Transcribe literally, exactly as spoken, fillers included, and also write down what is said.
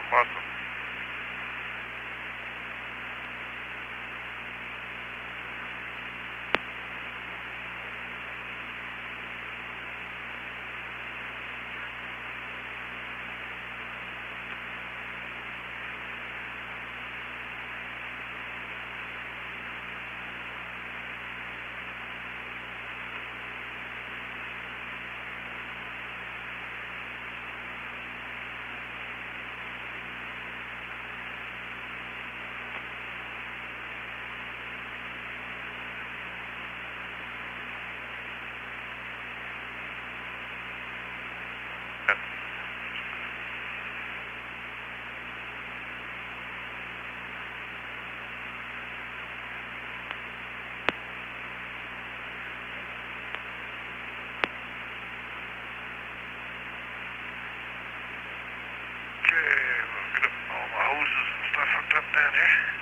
Awesome. Okay, we'll get all my hoses and stuff hooked up down here.